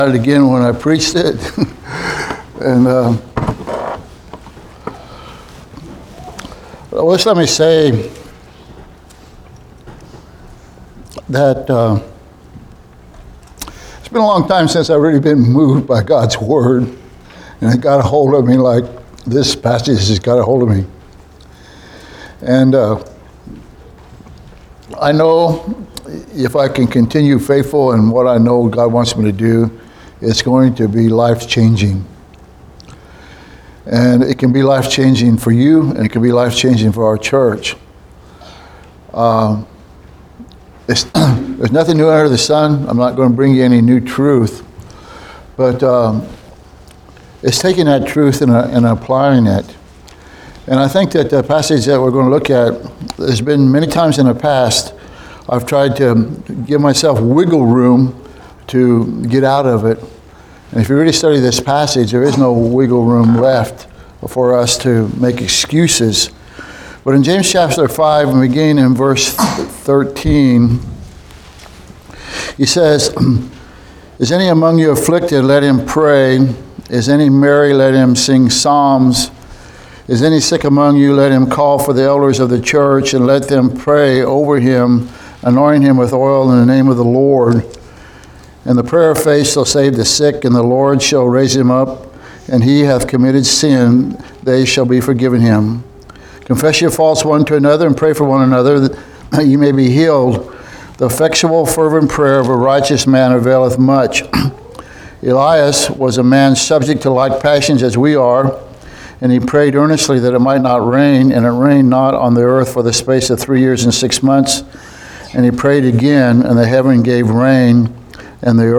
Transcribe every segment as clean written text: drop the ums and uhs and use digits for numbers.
it again when I preached it. And just let me say that it's been a long time since I've really been moved by God's Word. And it got a hold of me like this passage has got a hold of me. And I know if I can continue faithful in what I know God wants me to do, it's going to be life-changing. And it can be life-changing for you, and it can be life-changing for our church. There's nothing new under the sun. I'm not going to bring you any new truth. But it's taking that truth and applying it. And I think that the passage that we're going to look at, there's been many times in the past, I've tried to give myself wiggle room to get out of it. And if you really study this passage, there is no wiggle room left for us to make excuses. But in James chapter 5, and beginning in verse 13, he says, "Is any among you afflicted? Let him pray. Is any merry? Let him sing psalms. Is any sick among you? Let him call for the elders of the church, and let them pray over him, anointing him with oil in the name of the Lord. And the prayer of faith shall save the sick, and the Lord shall raise him up. And he hath committed sin, they shall be forgiven him. Confess your faults one to another, and pray for one another, that you may be healed. The effectual fervent prayer of a righteous man availeth much." Elias was a man subject to like passions as we are, and he prayed earnestly that it might not rain, and it rained not on the earth for the space of 3 years and 6 months. And he prayed again, and the heaven gave rain, and the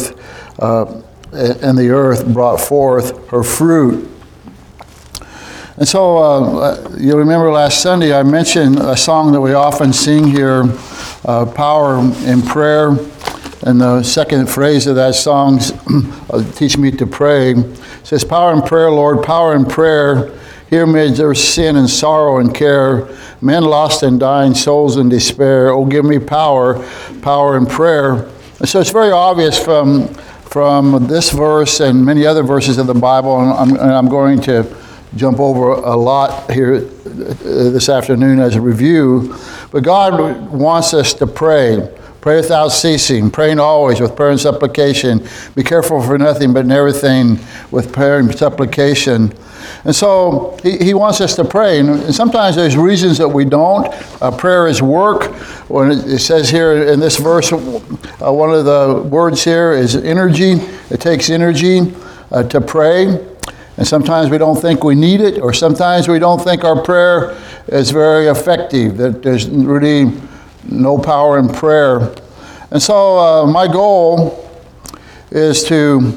earth brought forth her fruit. And so you'll remember last Sunday I mentioned a song that we often sing here, Power in Prayer. And the second phrase of that song, Teach Me to Pray, says, "Power in prayer, Lord, power in prayer. Here amid their sin and sorrow and care, men lost and dying, souls in despair. Oh, give me power, power in prayer." And so it's very obvious from this verse and many other verses of the Bible, and I'm going to jump over a lot here this afternoon as a review, but God wants us to pray. Pray without ceasing, praying always with prayer and supplication. Be careful for nothing, but in everything with prayer and supplication. And so he wants us to pray. And sometimes there's reasons that we don't. Prayer is work. When it says here in this verse, one of the words here is energy. It takes energy to pray. And sometimes we don't think we need it, or sometimes we don't think our prayer is very effective, that there's really no power in prayer. And so my goal is to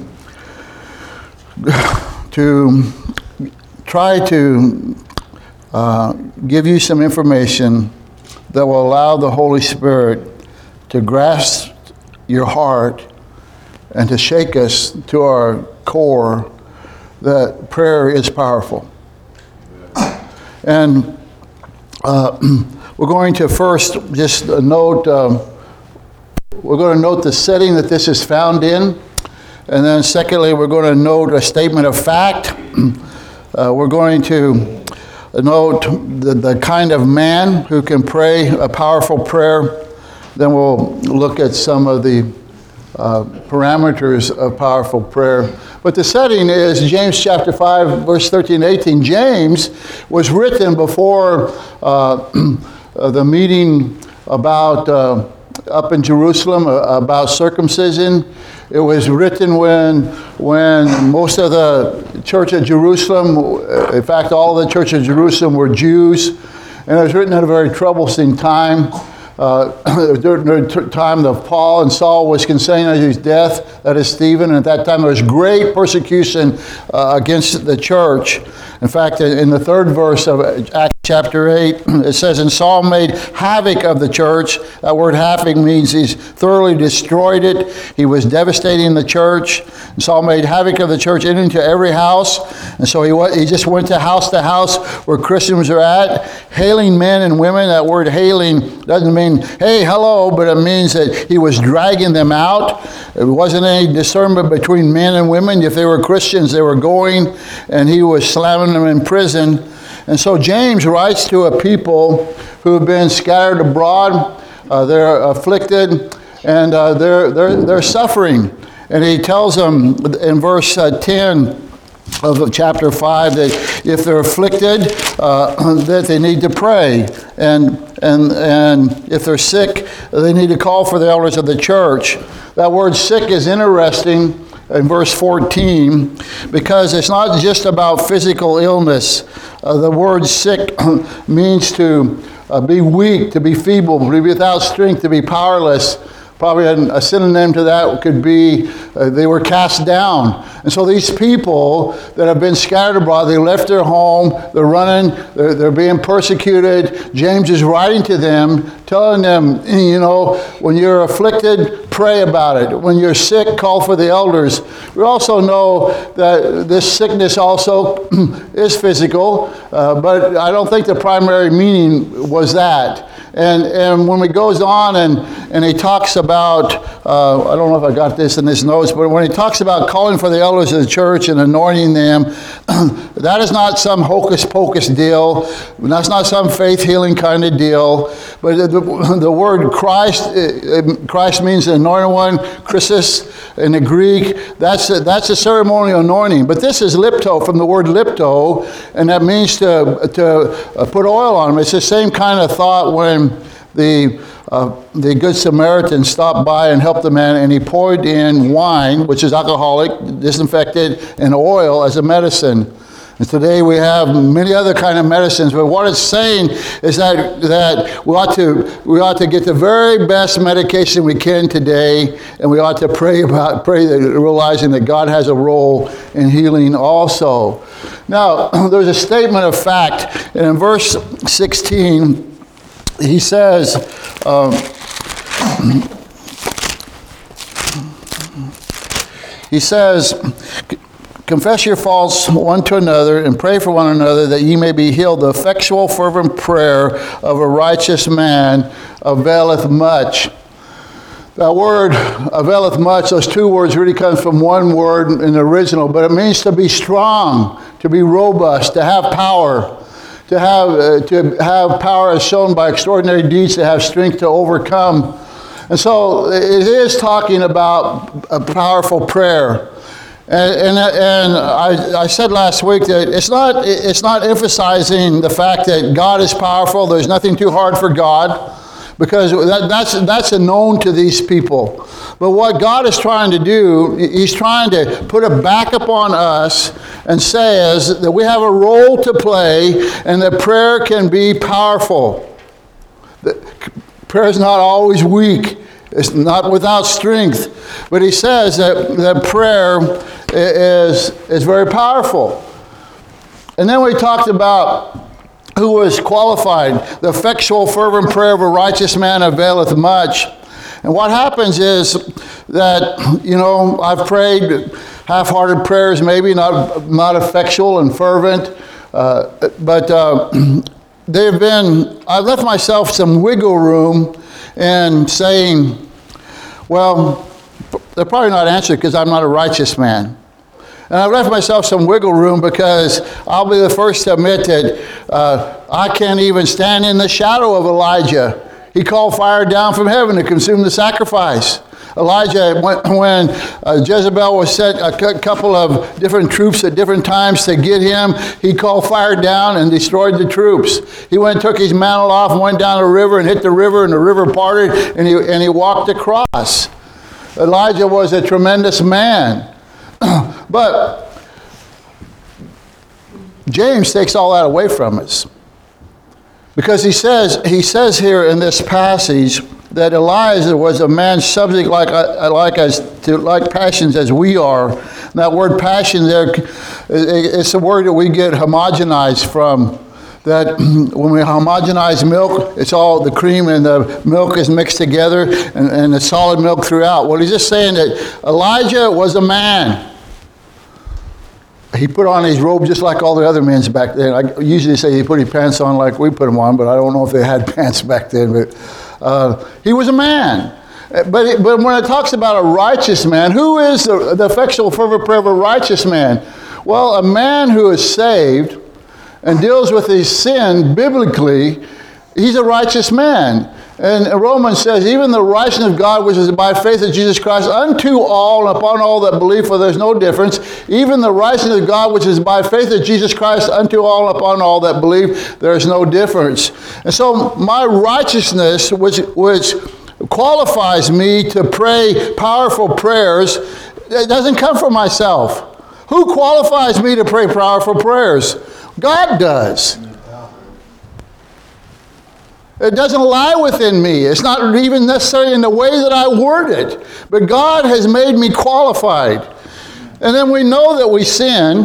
try to give you some information that will allow the Holy Spirit to grasp your heart and to shake us to our core that prayer is powerful. And we're going to first just note, we're going to note the setting that this is found in. And then secondly, we're going to note a statement of fact. We're going to note the kind of man who can pray a powerful prayer. Then we'll look at some of the parameters of powerful prayer. But the setting is James chapter 5, verse 13 and 18. James was written before the meeting about up in Jerusalem about circumcision. It was written when most of the church of Jerusalem, in fact, all of the church of Jerusalem were Jews. And it was written at a very troublesome time. During the time of Paul and Saul was consenting to his death, that is Stephen, and at that time there was great persecution against the church. In fact, in the third verse of Acts chapter 8, it says, "And Saul made havoc of the church." That word havoc means he's thoroughly destroyed it. He was devastating the church. And Saul made havoc of the church into every house. And so he just went to house where Christians are at, hailing men and women. That word hailing doesn't mean saying, hey, hello, but it means that he was dragging them out. There wasn't any discernment between men and women. If they were Christians, they were going, and he was slamming them in prison. And so James writes to a people who have been scattered abroad. They're afflicted, and they're suffering. And he tells them in verse 10 of chapter 5 that if they're afflicted, that they need to pray. And if they're sick, they need to call for the elders of the church. That word sick is interesting in verse 14, because it's not just about physical illness. The word sick means to be weak, to be feeble, to be without strength, to be powerless. Probably a synonym to that could be they were cast down. And so these people that have been scattered abroad, they left their home, they're running, they're being persecuted. James is writing to them, telling them, you know, when you're afflicted, pray about it. When you're sick, call for the elders. We also know that this sickness also is physical, but I don't think the primary meaning was that. And when it goes on and he talks about, I don't know if I got this in his notes, but when he talks about calling for the elders of the church and anointing them, that is not some hocus pocus deal. That's not some faith healing kind of deal. But the word Christ means the anointed one, Christos in the Greek. That's a ceremonial anointing. But this is lipto, from the word lipto, and that means to put oil on them. It's the same kind of thought when the Good Samaritan stopped by and helped the man, and he poured in wine, which is alcoholic, disinfected, and oil as a medicine. And today we have many other kind of medicines, but what it's saying is that we ought to get the very best medication we can today, and we ought to pray realizing that God has a role in healing also. Now, there's a statement of fact, and in verse 16, he says, confess your faults one to another and pray for one another that ye may be healed. The effectual fervent prayer of a righteous man availeth much. That word availeth much, those two words really comes from one word in the original, but it means to be strong, to be robust, to have power. To have power as shown by extraordinary deeds, to have strength to overcome. And so it is talking about a powerful prayer. And I said last week that it's not emphasizing the fact that God is powerful. There's nothing too hard for God, because that's a known to these people. But what God is trying to do, he's trying to put it back upon us and says that we have a role to play and that prayer can be powerful. Prayer is not always weak. It's not without strength. But he says that prayer is very powerful. And then we talked about who was qualified. The effectual fervent prayer of a righteous man availeth much. And what happens is that, you know, I've prayed half-hearted prayers, maybe not effectual and fervent, but I've left myself some wiggle room in saying, well, they're probably not answered because I'm not a righteous man. And I've left myself some wiggle room because I'll be the first to admit that I can't even stand in the shadow of Elijah. He called fire down from heaven to consume the sacrifice. Elijah, when Jezebel was sent a couple of different troops at different times to get him, he called fire down and destroyed the troops. He went and took his mantle off and went down the river and hit the river, and the river parted, and he walked across. Elijah was a tremendous man. But James takes all that away from us. Because he says here in this passage that Elijah was a man subject like passions as we are. And that word passion there, it's a word that we get homogenized from. That when we homogenize milk, it's all the cream and the milk is mixed together and the solid milk throughout. Well, he's just saying that Elijah was a man. He put on his robe just like all the other men back then. I usually say he put his pants on like we put them on, but I don't know if they had pants back then. But He was a man. But when it talks about a righteous man, who is the effectual fervent prayer of a righteous man? Well, a man who is saved and deals with his sin biblically, he's a righteous man. And Romans says, even the righteousness of God, which is by faith in Jesus Christ, unto all and upon all that believe, for there's no difference. Even the righteousness of God, which is by faith in Jesus Christ, unto all and upon all that believe, there's no difference. And so my righteousness, which qualifies me to pray powerful prayers, it doesn't come from myself. Who qualifies me to pray powerful prayers? God does. It doesn't lie within me. It's not even necessarily in the way that I word it. But God has made me qualified. And then we know that we sin,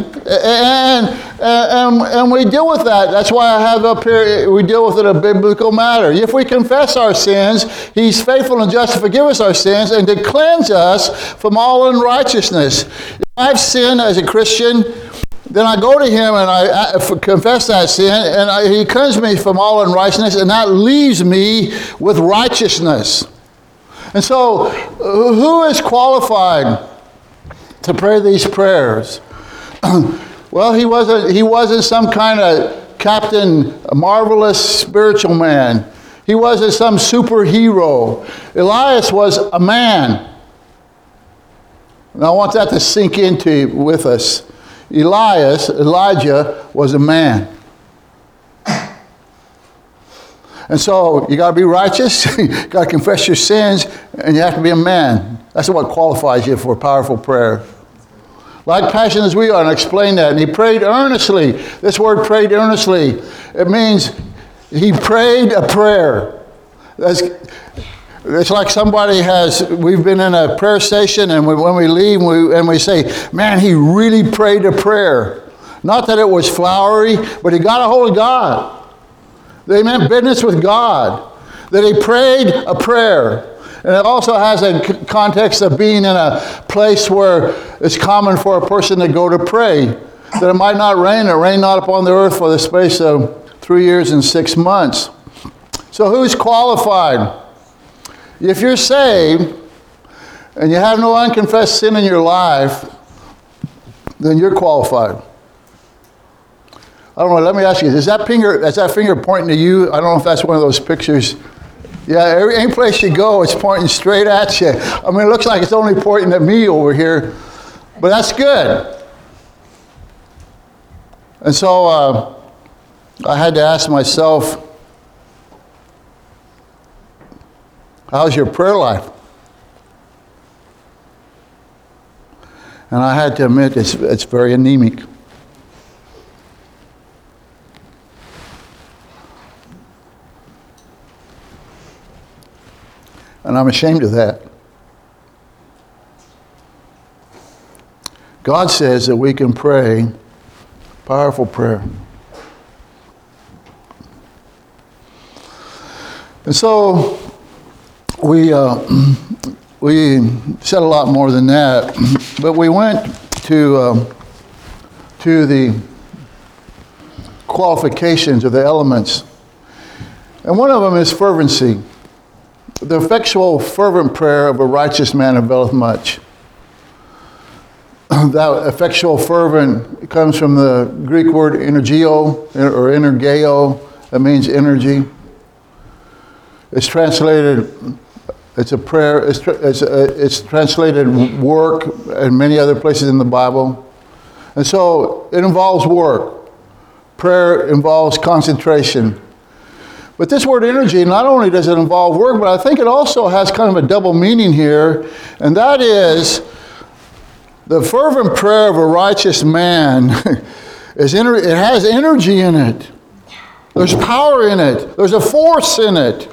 and we deal with that. That's why I have up here, we deal with it a biblical matter. If we confess our sins, He's faithful and just to forgive us our sins and to cleanse us from all unrighteousness. If I've sinned as a Christian, then I go to Him and I confess that sin, and He cleanses me from all unrighteousness, and that leaves me with righteousness. And so, who is qualified to pray these prayers? Well, he wasn't some kind of Captain Marvelous spiritual man. He wasn't some superhero. Elias was a man. And I want that to sink into with us. Elijah was a man. And so you got to be righteous, you got to confess your sins, and you have to be a man. That's what qualifies you for powerful prayer. Like passionate as we are, and I explained that. And he prayed earnestly. This word prayed earnestly, it means he prayed a prayer. It's like somebody we've been in a prayer station, and when we leave, we say, man, he really prayed a prayer. Not that it was flowery, but he got a hold of God. They meant business with God. That he prayed a prayer. And it also has a context of being in a place where it's common for a person to go to pray. That it might not rain, it rained not upon the earth for the space of 3 years and 6 months. So who's qualified? If you're saved and you have no unconfessed sin in your life, then you're qualified. I don't know, let me ask you, is that finger pointing to you? I don't know if that's one of those pictures. Yeah, any place you go, it's pointing straight at you. I mean, it looks like it's only pointing at me over here, but that's good. And so I had to ask myself, how's your prayer life? And I had to admit, it's very anemic. And I'm ashamed of that. God says that we can pray powerful prayer. And so we said a lot more than that, but we went to the qualifications of the elements. And one of them is fervency. The effectual fervent prayer of a righteous man availeth much. That effectual fervent comes from the Greek word energio or energeo. That means energy. It's translated, it's a prayer, it's translated work and many other places in the Bible. And so it involves work. Prayer involves concentration. But this word energy, not only does it involve work, but I think it also has kind of a double meaning here, and that is the fervent prayer of a righteous man it has energy in it. There's power in it. There's a force in it.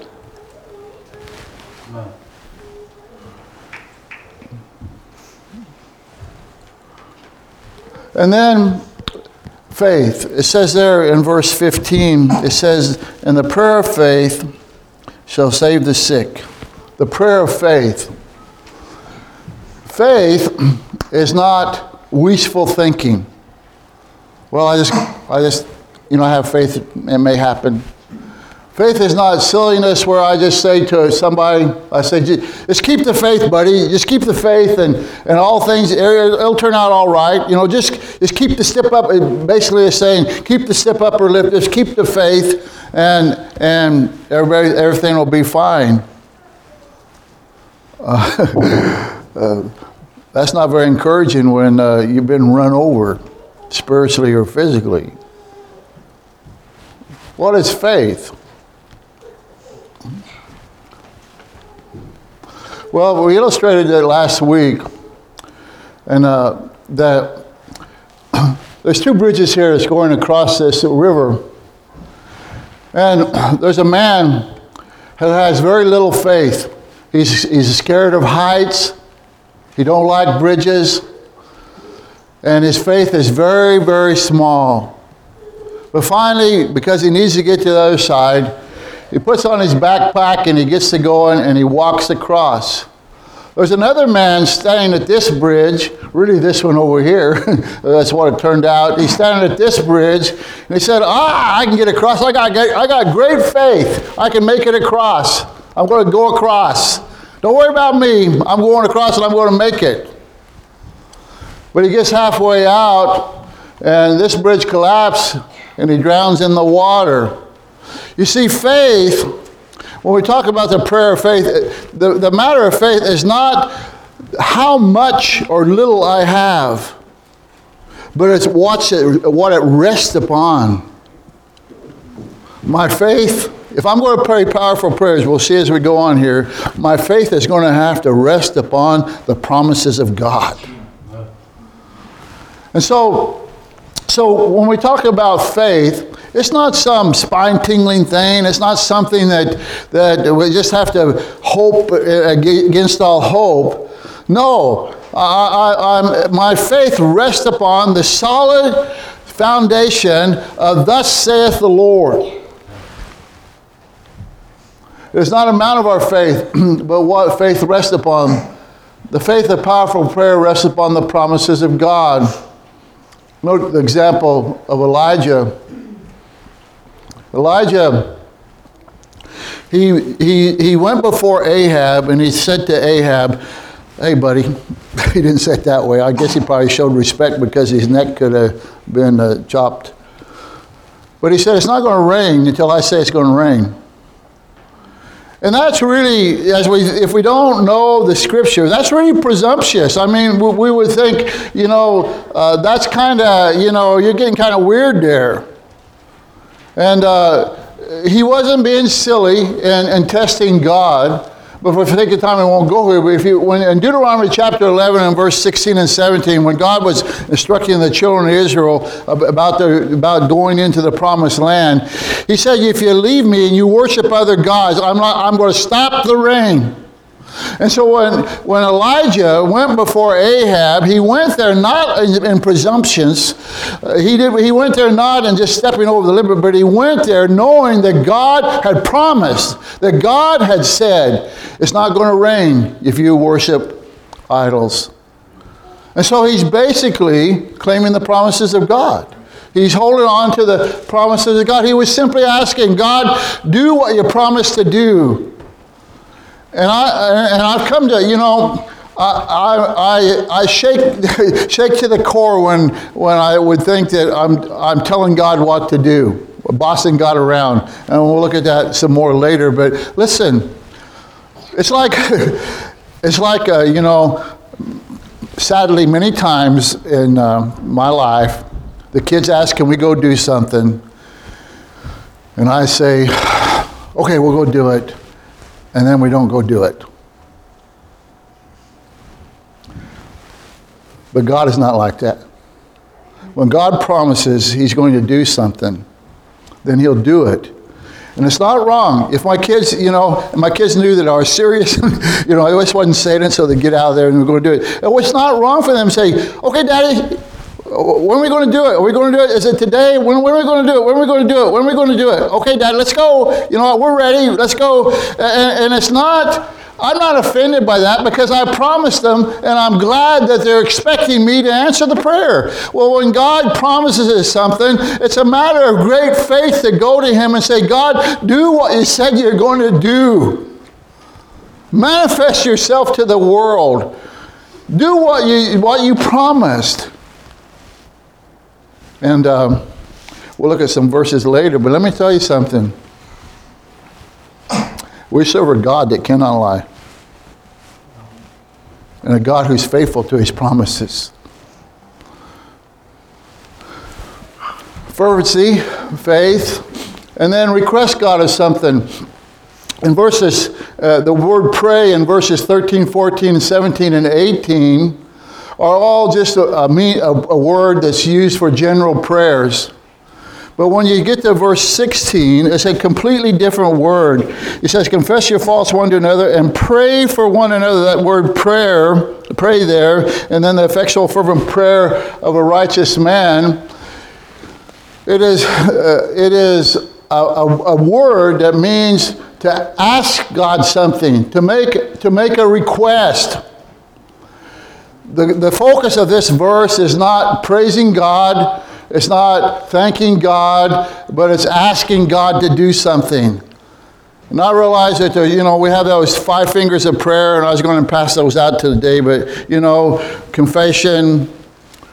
And then faith. It says there in verse 15, it says, and the prayer of faith shall save the sick. The prayer of faith. Faith is not wishful thinking. Well, I just, I have faith, it may happen. Faith is not silliness where I just say to somebody, I say, just keep the faith, buddy. Just keep the faith and all things, it'll turn out all right. You know, just keep the step up. It basically is saying, keep the step upper lip, just keep the faith, and everything will be fine. That's not very encouraging when you've been run over spiritually or physically. What is faith? Well, we illustrated it last week, and that there's two bridges here that's going across this river, and there's a man who has very little faith. He's scared of heights. He don't like bridges, and his faith is very, very small. But finally, because he needs to get to the other side, he puts on his backpack and he gets to going and he walks across. There's another man standing at this bridge, really this one over here, that's what it turned out. He's standing at this bridge and he said, I can get across, I got great faith, I can make it across. I'm going to go across. Don't worry about me, I'm going across and I'm going to make it. But he gets halfway out and this bridge collapses and he drowns in the water. You see, faith, when we talk about the prayer of faith, the matter of faith is not how much or little I have, but it's what it rests upon. My faith, if I'm going to pray powerful prayers, we'll see as we go on here, my faith is going to have to rest upon the promises of God. And so when we talk about faith, it's not some spine-tingling thing. It's not something that we just have to hope against all hope. No, my faith rests upon the solid foundation of thus saith the Lord. It's not an amount of our faith, but what faith rests upon. The faith of powerful prayer rests upon the promises of God. Note the example of Elijah. Elijah, he went before Ahab and he said to Ahab, hey buddy, he didn't say it that way. I guess he probably showed respect because his neck could have been chopped. But he said, it's not going to rain until I say it's going to rain. And that's really, if we don't know the scripture, that's really presumptuous. I mean, we would think, that's kind of, you're getting kind of weird there. And he wasn't being silly and testing God. But for the sake of time, I won't go here. But when in Deuteronomy chapter 11 and verse 16 and 17, when God was instructing the children of Israel about going into the promised land, he said, if you leave me and you worship other gods, I'm going to stop the rain. And so when Elijah went before Ahab, he went there not in presumptions. He went there not in just stepping over the limit, but he went there knowing that God had promised, that God had said, it's not going to rain if you worship idols. And so he's basically claiming the promises of God. He's holding on to the promises of God. He was simply asking, God, do what you promised to do. And I've come to, I shake to the core when I would think that I'm telling God what to do, bossing God around. And we'll look at that some more later. But listen, it's like sadly many times in my life, the kids ask, can we go do something? And I say, okay, we'll go do it. And then we don't go do it. But God is not like that. When God promises he's going to do something, then he'll do it. And it's not wrong. If my kids, my kids knew that I was serious, I always wasn't saying it, so they get out there and we're going to do it. It's not wrong for them to say, okay, Daddy, when are we going to do it? Are we going to do it? Is it today? When are we going to do it? When are we going to do it? When are we going to do it? Okay, Dad, let's go. We're ready. Let's go. And it's not, I'm not offended by that because I promised them, and I'm glad that they're expecting me to answer the prayer. Well, when God promises us something, it's a matter of great faith to go to Him and say, God, do what you said you're going to do. Manifest yourself to the world. Do what you promised. And we'll look at some verses later, but let me tell you something. We serve a God that cannot lie. And a God who's faithful to His promises. Fervency, faith, and then request God of something. In verses, the word pray in verses 13, 14, 17, and 18 are all just a word that's used for general prayers. But when you get to verse 16, it's a completely different word. It says, confess your faults one to another and pray for one another. That word prayer, pray there, and then the effectual fervent prayer of a righteous man. It is a word that means to ask God something, to make a request. The focus of this verse is not praising God, it's not thanking God, but it's asking God to do something. And I realize that, we have those 5 fingers of prayer, and I was going to pass those out today, but, confession,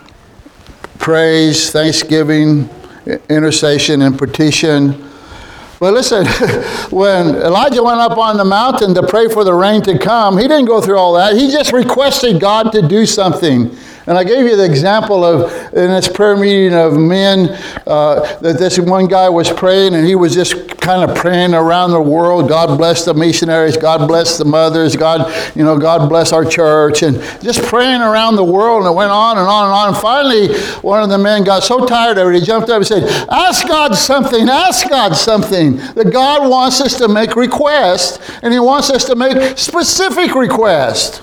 praise, thanksgiving, intercession, and petition. But listen, when Elijah went up on the mountain to pray for the rain to come, he didn't go through all that. He just requested God to do something. And I gave you the example of, in this prayer meeting of men, that this one guy was praying, and he was just kind of praying around the world. God bless the missionaries. God bless the mothers. God bless our church. And just praying around the world, and it went on and on and on. And finally, one of the men got so tired of it, he jumped up and said, ask God something. Ask God something. That God wants us to make requests, and He wants us to make specific requests.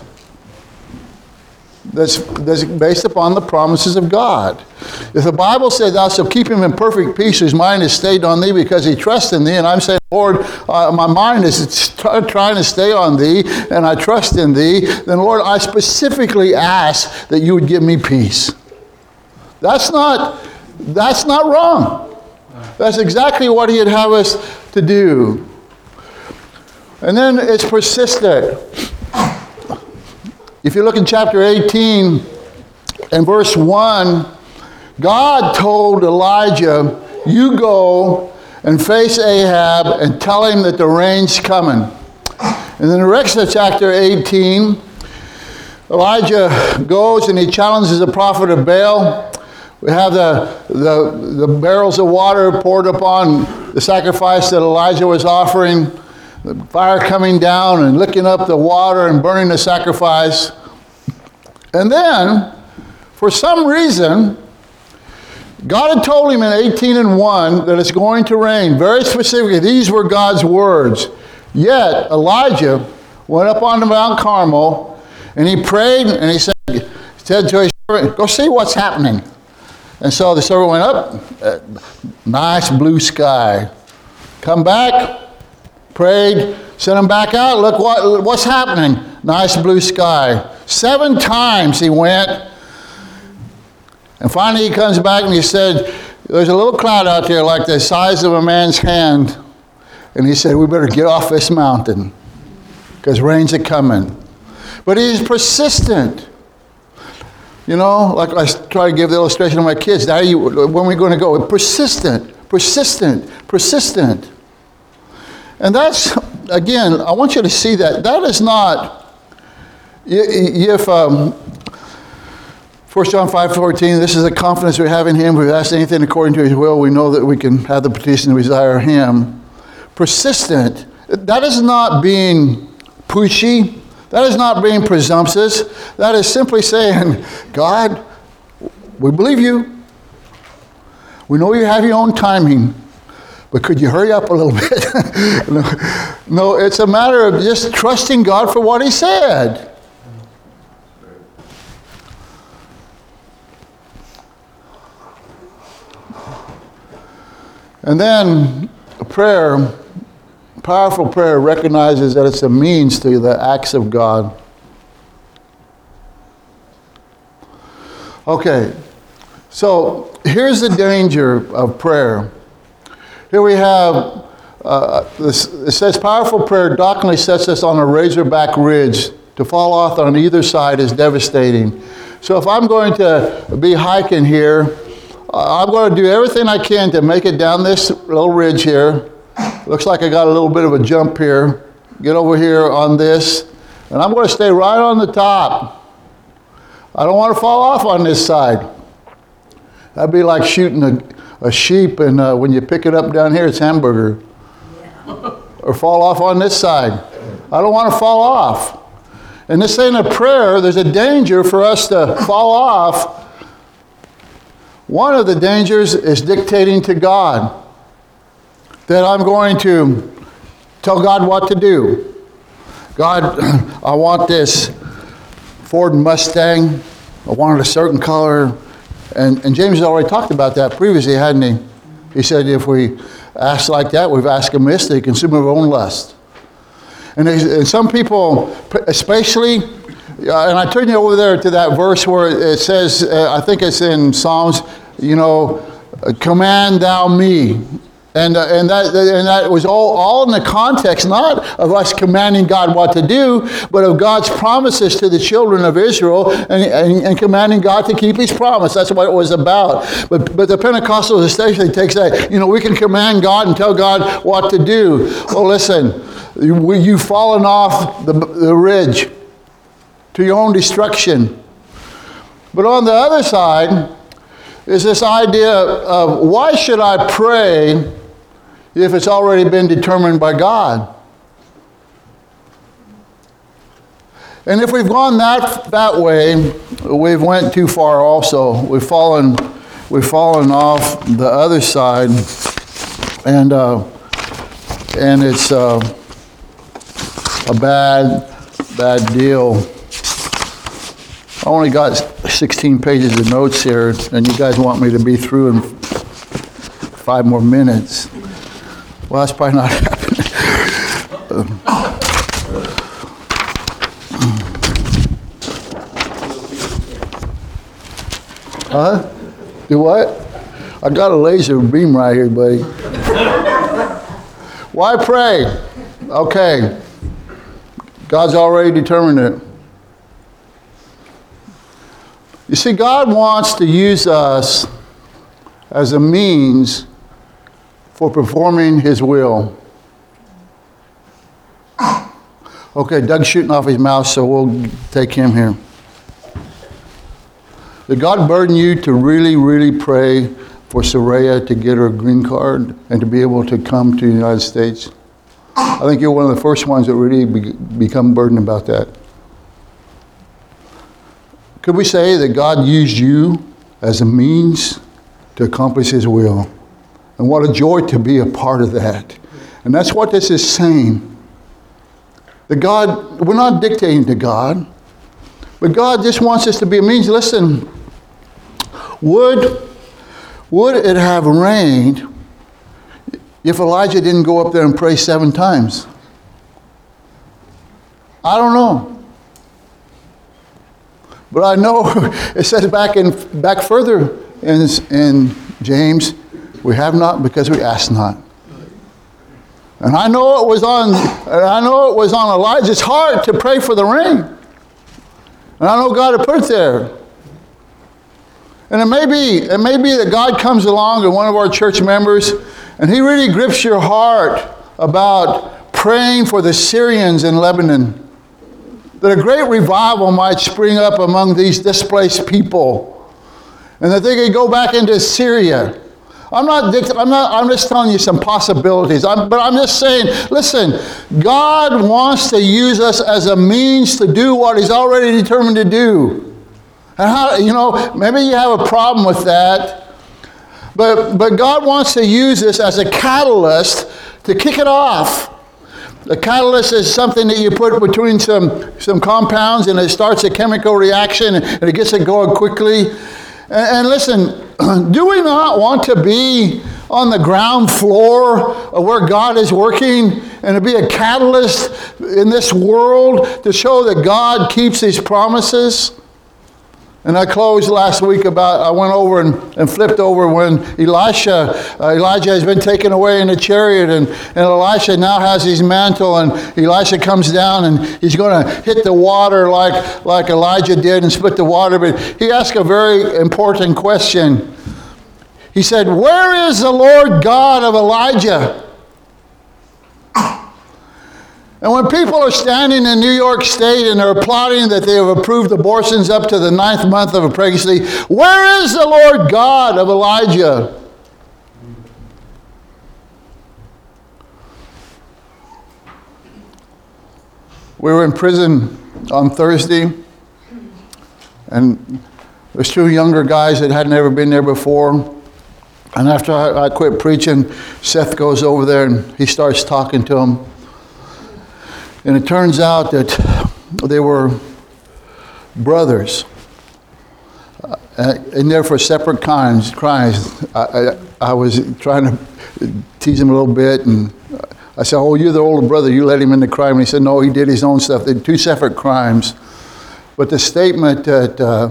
That's based upon the promises of God. If the Bible said, thou shalt keep him in perfect peace whose mind is stayed on thee because he trusts in thee, and I'm saying, Lord, my mind is trying to stay on thee, and I trust in thee, then Lord, I specifically ask that you would give me peace. That's not wrong. That's exactly what He'd have us to do. And then it's persistent. If you look in chapter 18 and verse 1, God told Elijah, you go and face Ahab and tell him that the rain's coming. And then the rest of chapter 18, Elijah goes and he challenges the prophet of Baal. We have the barrels of water poured upon the sacrifice that Elijah was offering. The fire coming down and licking up the water and burning the sacrifice. And then, for some reason, God had told him in 18:1 that it's going to rain. Very specifically, these were God's words. Yet, Elijah went up on the Mount Carmel, and he prayed, and he said to his servant, go see what's happening. And so the servant went up, nice blue sky. Come back, prayed, sent him back out. Look what's happening. Nice blue sky. 7 times he went. And finally he comes back and he said, there's a little cloud out there like the size of a man's hand. And he said, we better get off this mountain because rain's a coming. But he's persistent. Like I try to give the illustration to my kids. Daddy, when are we going to go? Persistent, persistent, persistent. And that's, again, I want you to see that. That is not, if 1 John 5:14, this is the confidence we have in Him. If we ask anything according to His will, we know that we can have the petition we desire Him. Persistent, that is not being pushy. That is not being presumptuous. That is simply saying, God, we believe you. We know you have your own timing, but could you hurry up a little bit? No, it's a matter of just trusting God for what He said. And then prayer, powerful prayer recognizes that it's a means to the acts of God. Okay, so here's the danger of prayer. Here we have, it says powerful prayer doctrinally sets us on a razorback ridge. To fall off on either side is devastating. So if I'm going to be hiking here, I'm going to do everything I can to make it down this little ridge here. Looks like I got a little bit of a jump here. Get over here on this, and I'm going to stay right on the top. I don't want to fall off on this side. That'd be like shooting a sheep, and when you pick it up down here, it's hamburger. Yeah. Or fall off on this side. I don't want to fall off. And this ain't a prayer. There's a danger for us to fall off. One of the dangers is dictating to God that I'm going to tell God what to do. God, I want this Ford Mustang. I wanted a certain color. And James has already talked about that previously, hadn't he? He said if we ask like that, we've asked amiss, they consume our own lust. And some people, especially, and I turn you over there to that verse where it says, I think it's in Psalms, command thou me. And that was all in the context, not of us commanding God what to do, but of God's promises to the children of Israel and commanding God to keep his promise. That's what it was about. But the Pentecostals especially takes that, we can command God and tell God what to do. Well, listen, you've fallen off the ridge to your own destruction. But on the other side is this idea of why should I pray if it's already been determined by God? And if we've gone that way, we've went too far also. We've fallen off the other side, and it's a bad deal. I only got 16 pages of notes here, and you guys want me to be through in 5 more minutes. Well, that's probably not happening. Huh? Do what? I got a laser beam right here, buddy. Why pray? Okay. God's already determined it. You see, God wants to use us as a means for performing his will. Okay, Doug's shooting off his mouth, so we'll take him here. Did God burden you to really, really pray for Soraya to get her green card and to be able to come to the United States? I think you're one of the first ones that really become burdened about that. Could we say that God used you as a means to accomplish his will? And what a joy to be a part of that. And that's what this is saying. That God, we're not dictating to God, but God just wants us to be a means. Listen, would it have rained if Elijah didn't go up there and pray 7 times? I don't know. But I know it says back further in James, we have not because we ask not. And I know it was on Elijah's heart to pray for the rain. And I know God had put it there. And it may be that God comes along to one of our church members and he really grips your heart about praying for the Syrians in Lebanon. That a great revival might spring up among these displaced people. And that they could go back into Syria. I'm just telling you some possibilities. But I'm just saying, listen, God wants to use us as a means to do what he's already determined to do. And how, maybe you have a problem with that. But God wants to use this as a catalyst to kick it off. The catalyst is something that you put between some compounds and it starts a chemical reaction and it gets it going quickly. And listen, do we not want to be on the ground floor of where God is working and to be a catalyst in this world to show that God keeps His promises. And I closed last week I went over and flipped over when Elijah has been taken away in a chariot, and Elisha now has his mantle, and Elisha comes down and he's going to hit the water like Elijah did and split the water. But he asked a very important question. He said, "Where is the Lord God of Elijah?" And when people are standing in New York State and they're applauding that they have approved abortions up to the 9th month of a pregnancy, where is the Lord God of Elijah? We were in prison on Thursday, and there's 2 younger guys that had never been there before. And after I quit preaching, Seth goes over there and he starts talking to them. And it turns out that they were brothers, and they're for separate crimes. I was trying to tease him a little bit, and I said, "Oh, you're the older brother. You let him into crime." And he said, "No, he did his own stuff." They're 2 separate crimes. But the statement that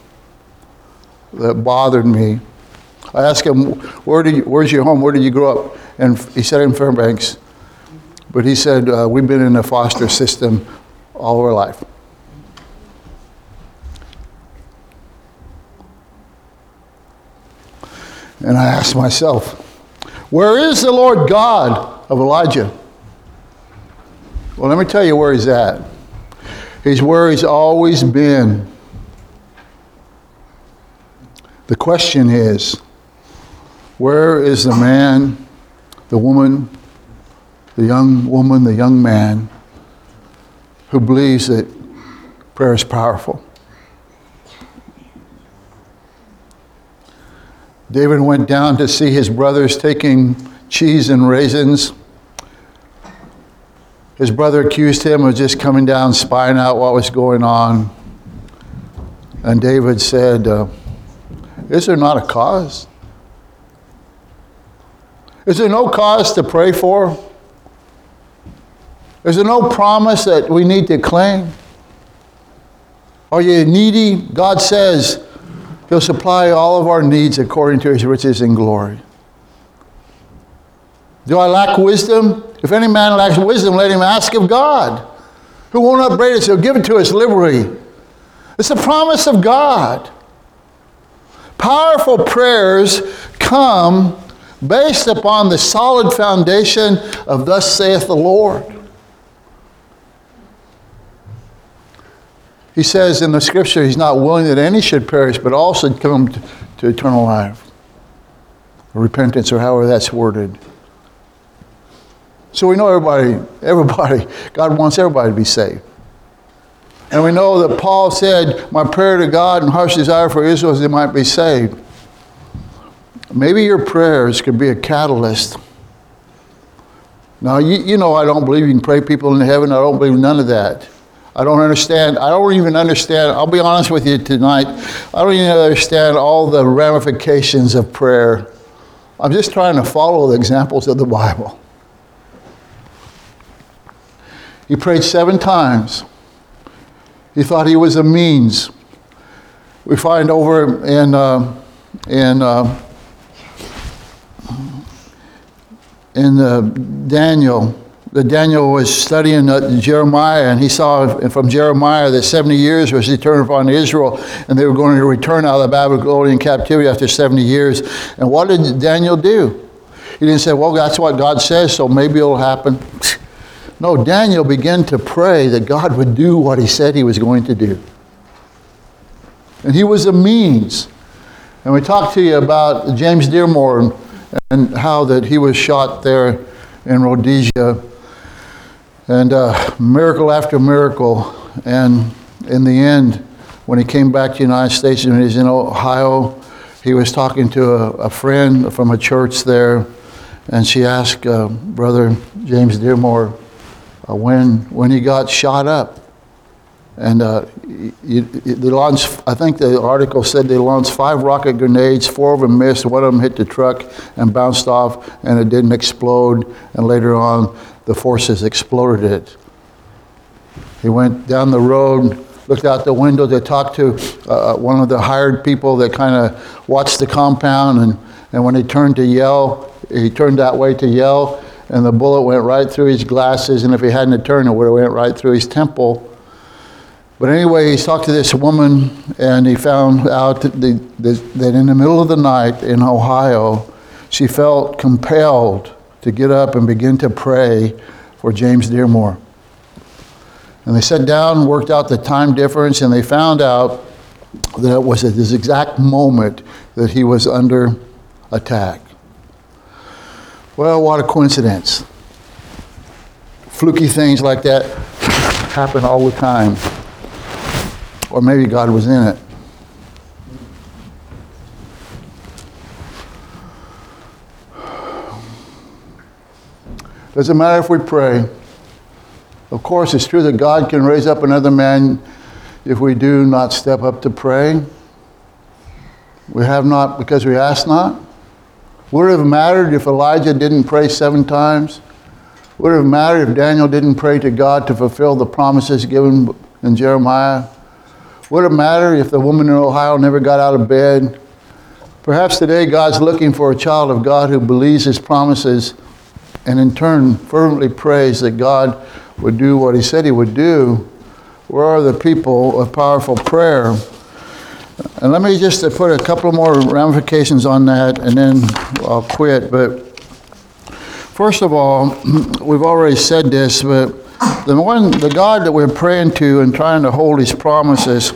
bothered me, I asked him, "Where's your home? Where did you grow up?" And he said, "In Fairbanks." But he said, "We've been in the foster system all our life." And I asked myself, where is the Lord God of Elijah? Well, let me tell you where He's at. He's where He's always been. The question is, where is the man, the woman, the young woman, the young man who believes that prayer is powerful? David went down to see his brothers taking cheese and raisins. His brother accused him of just coming down, spying out what was going on. And David said, "Is there not a cause? Is there no cause to pray for? Is there no promise that we need to claim? Are you needy? God says He'll supply all of our needs according to His riches and glory. Do I lack wisdom? If any man lacks wisdom, let him ask of God, who won't upbraid us. He'll give it to us liberally." It's the promise of God. Powerful prayers come based upon the solid foundation of "Thus saith the Lord." He says in the scripture, He's not willing that any should perish, but all should come to eternal life, or repentance, or however that's worded. So we know everybody, God wants everybody to be saved. And we know that Paul said, "My prayer to God and heart's desire for Israel is they might be saved." Maybe your prayers could be a catalyst. Now, you know I don't believe you can pray people into heaven. I don't believe none of that. I don't even understand, I'll be honest with you tonight, I don't even understand all the ramifications of prayer. I'm just trying to follow the examples of the Bible. He prayed 7 times. He thought he was a means. We find over in Daniel, that Daniel was studying Jeremiah, and he saw from Jeremiah that 70 years was returned upon Israel, and they were going to return out of the Babylonian captivity after 70 years. And what did Daniel do? He didn't say, "Well, that's what God says, so maybe it'll happen." No, Daniel began to pray that God would do what He said He was going to do. And he was a means. And we talked to you about James Dearmore and how that he was shot there in Rhodesia. And miracle after miracle. And in the end, when he came back to the United States and he was in Ohio, he was talking to a friend from a church there. And she asked Brother James Dearmore when he got shot up. And they launched, I think the article said they launched 5 rocket grenades, 4 of them missed, one of them hit the truck and bounced off, and it didn't explode, and later on the forces exploded it. He went down the road, looked out the window to talk to one of the hired people that kind of watched the compound, and when he turned to yell, he turned that way to yell, and the bullet went right through his glasses, and if he hadn't turned, it would have went right through his temple. But anyway, he talked to this woman, and he found out that in the middle of the night in Ohio, she felt compelled to get up and begin to pray for James Dearmore. And they sat down, worked out the time difference, and they found out that it was at this exact moment that he was under attack. Well, what a coincidence. Fluky things like that happen all the time. Or maybe God was in it. Doesn't matter if we pray. Of course, it's true that God can raise up another man if we do not step up to pray. We have not because we ask not. Would it have mattered if Elijah didn't pray 7 times? Would it have mattered if Daniel didn't pray to God to fulfill the promises given in Jeremiah? Would it matter if the woman in Ohio never got out of bed? Perhaps today God's looking for a child of God who believes his promises and in turn fervently prays that God would do what he said he would do. Where are the people of powerful prayer? And let me just put a couple more ramifications on that, and then I'll quit. But first of all, we've already said this, but the God that we're praying to and trying to hold his promises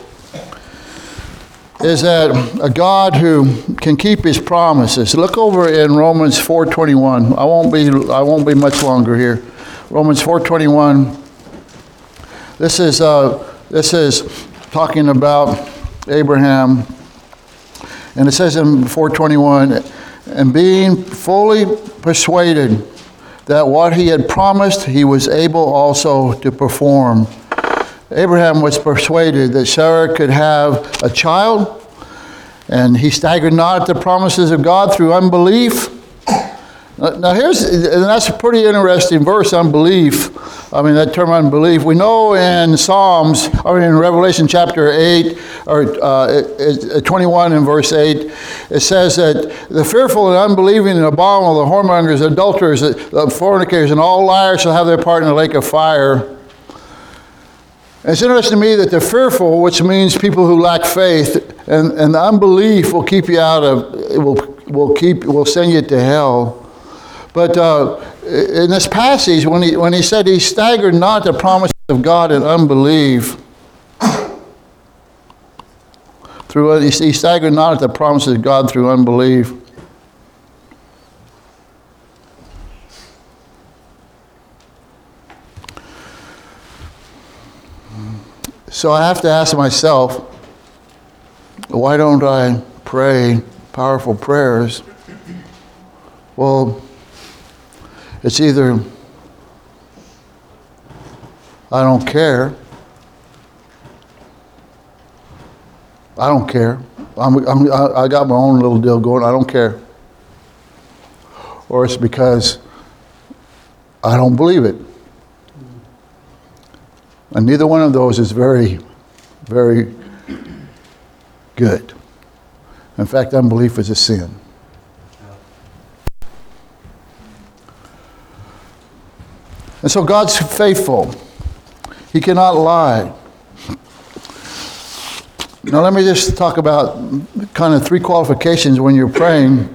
is that a God who can keep his promises. Look over in Romans 4:21. I won't be much longer here. Romans 4:21. This is talking about Abraham, and it says in 4:21, and being fully persuaded that what he had promised he was able also to perform. Abraham was persuaded that Sarah could have a child, and he staggered not at the promises of God through unbelief. Now that's a pretty interesting verse, unbelief. I mean, that term unbelief. We know in in Revelation chapter 8, or 21 and verse 8, it says that the fearful and unbelieving and abominable, the whoremongers, adulterers, the fornicators, and all liars shall have their part in the lake of fire. And it's interesting to me that the fearful, which means people who lack faith, and the unbelief will keep you out of, will send you to hell. But in this passage, when he said he staggered not the promises of God in unbelief, he staggered not at the promises of God through unbelief. So I have to ask myself, why don't I pray powerful prayers? Well, it's either I don't care. I don't care. I got my own little deal going. I don't care. Or it's because I don't believe it. And neither one of those is very, very good. In fact, unbelief is a sin. And so God's faithful. He cannot lie. Now let me just talk about kind of 3 qualifications when you're praying.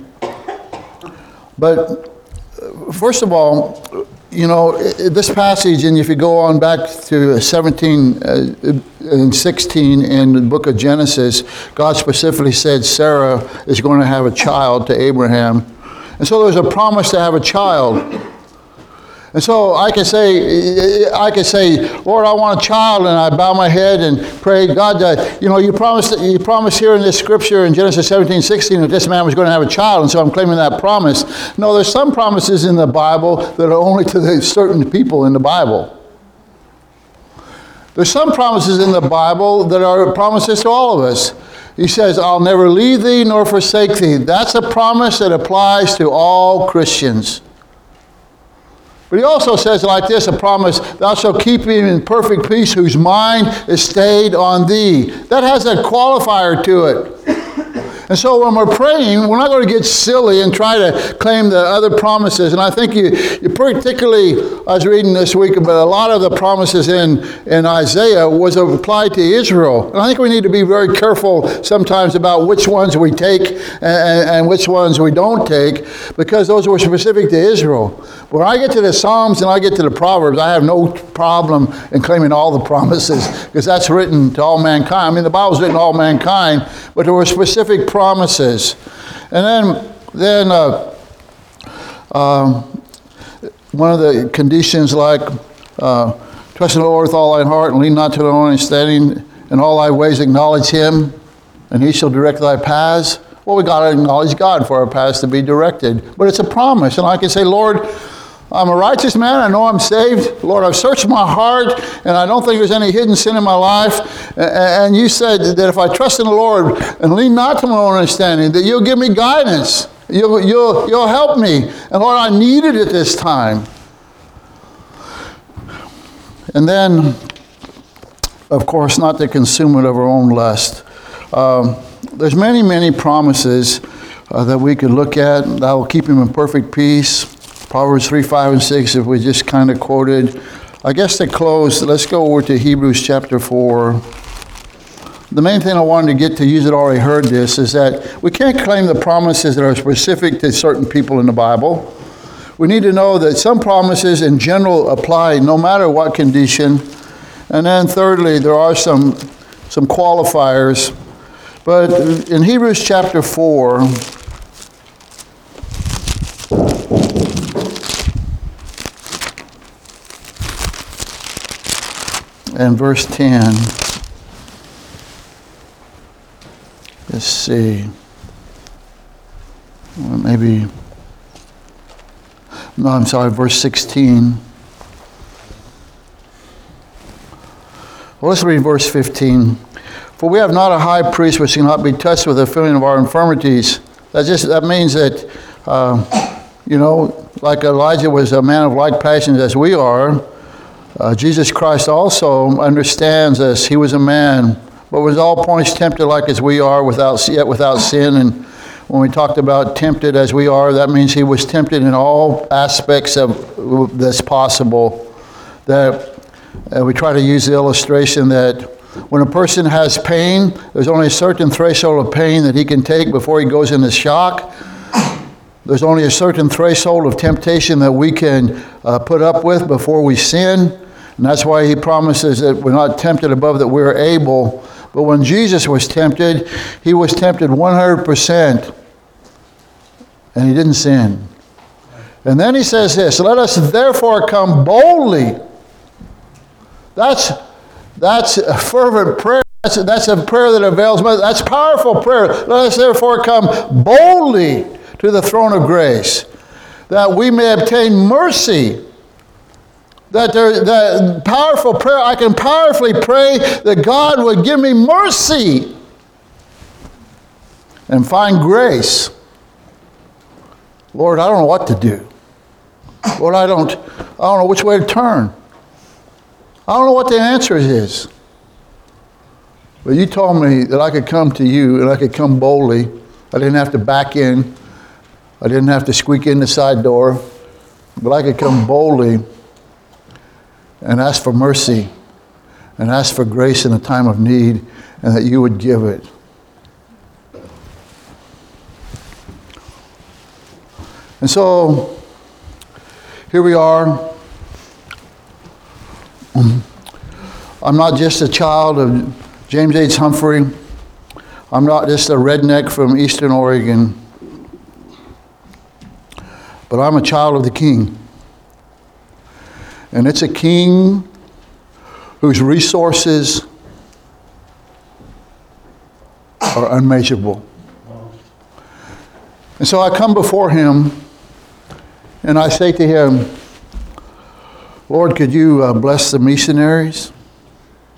But first of all, you know, this passage, and if you go on back to 17 and 16 in the book of Genesis, God specifically said Sarah is going to have a child to Abraham. And so there's a promise to have a child. And so I could say, Lord, I want a child, and I bow my head and pray, God, you promised here in this scripture in Genesis 17:16 that this man was going to have a child, and so I'm claiming that promise. No, there's some promises in the Bible that are only to the certain people in the Bible. There's some promises in the Bible that are promises to all of us. He says, I'll never leave thee nor forsake thee. That's a promise that applies to all Christians. But he also says like this, a promise, thou shalt keep him in perfect peace whose mind is stayed on thee. That has a qualifier to it. And so when we're praying, we're not going to get silly and try to claim the other promises. And I think you particularly, I was reading this week, but a lot of the promises in Isaiah was applied to Israel. And I think we need to be very careful sometimes about which ones we take and which ones we don't take, because those were specific to Israel. When I get to the Psalms and I get to the Proverbs, I have no problem in claiming all the promises, because that's written to all mankind. I mean, the Bible's written to all mankind, but there were specific promises. And then one of the conditions, like trust in the Lord with all thine heart and lean not to thine own understanding, in all thy ways acknowledge him, and he shall direct thy paths. Well, we got to acknowledge God for our paths to be directed. But it's a promise, and I can say, Lord, I'm a righteous man. I know I'm saved. Lord, I've searched my heart, and I don't think there's any hidden sin in my life. And you said that if I trust in the Lord and lean not to my own understanding, that you'll give me guidance. You'll help me. And Lord, I need it at this time. And then, of course, not to consume it of our own lust. There's many, many promises that we could look at. That will keep him in perfect peace. Proverbs 3, 5, and 6, if we just kind of quoted. I guess to close, let's go over to Hebrews chapter 4. The main thing I wanted to get to, you had already heard this, is that we can't claim the promises that are specific to certain people in the Bible. We need to know that some promises in general apply no matter what condition. And then thirdly, there are some qualifiers. But in Hebrews chapter 4, and verse 10, let's see, well, maybe, no, I'm sorry, verse 16. Well, let's read verse 15. For we have not a high priest which cannot be touched with the feeling of our infirmities. That means that, like Elijah was a man of like passions as we are, Jesus Christ also understands us. He was a man, but was all points tempted like as we are, yet without sin. And when we talked about tempted as we are, that means he was tempted in all aspects of that's possible. That we try to use the illustration that when a person has pain, there's only a certain threshold of pain that he can take before he goes into shock. There's only a certain threshold of temptation that we can put up with before we sin. And that's why he promises that we're not tempted above that we're able. But when Jesus was tempted, he was tempted 100%. And he didn't sin. And then he says this, let us therefore come boldly. That's a fervent prayer. That's a prayer that avails much. That's powerful prayer. Let us therefore come boldly to the throne of grace, that we may obtain mercy. That powerful prayer, I can powerfully pray that God would give me mercy and find grace. Lord, I don't know what to do. Lord, I don't know which way to turn. I don't know what the answer is. But you told me that I could come to you and I could come boldly. I didn't have to back in. I didn't have to squeak in the side door. But I could come boldly and ask for mercy and ask for grace in a time of need, and that you would give it. And so, here we are. I'm not just a child of James H. Humphrey. I'm not just a redneck from Eastern Oregon. But I'm a child of the King. And it's a king whose resources are unmeasurable. And so I come before him and I say to him, Lord, could you bless the missionaries?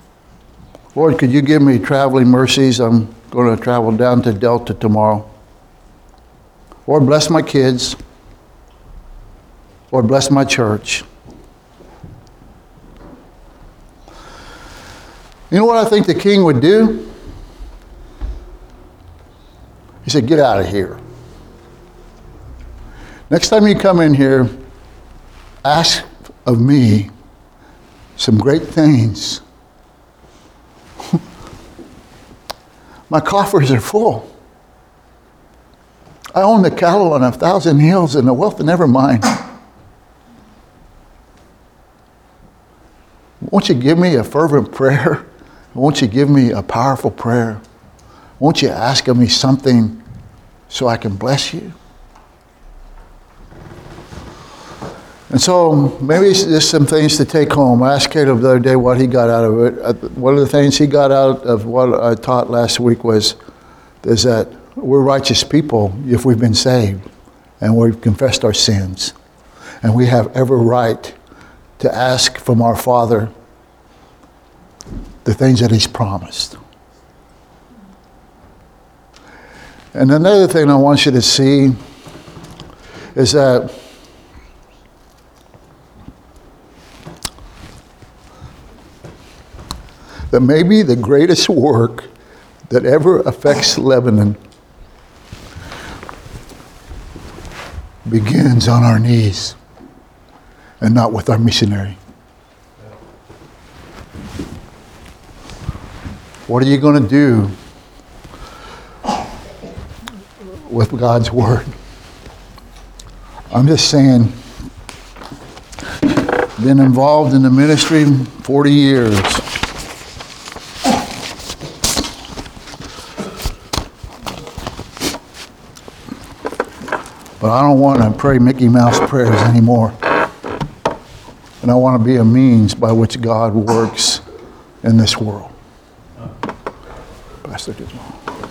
Lord, could you give me traveling mercies? I'm going to travel down to Delta tomorrow. Lord, bless my kids. Lord, bless my church. You know what I think the king would do? He said, get out of here. Next time you come in here, ask of me some great things. My coffers are full. I own the cattle on 1,000 hills and the wealth of never mine. Won't you give me a fervent prayer? Won't you give me a powerful prayer? Won't you ask of me something so I can bless you? And so maybe there's some things to take home. I asked Caleb the other day what he got out of it. One of the things he got out of what I taught last week is that we're righteous people if we've been saved and we've confessed our sins. And we have every right to ask from our Father the things that He's promised. And another thing I want you to see is that maybe the greatest work that ever affects Lebanon begins on our knees and not with our missionary. What are you going to do with God's Word? I'm just saying, been involved in the ministry 40 years. But I don't want to pray Mickey Mouse prayers anymore. And I want to be a means by which God works in this world. Pastor Gizmo.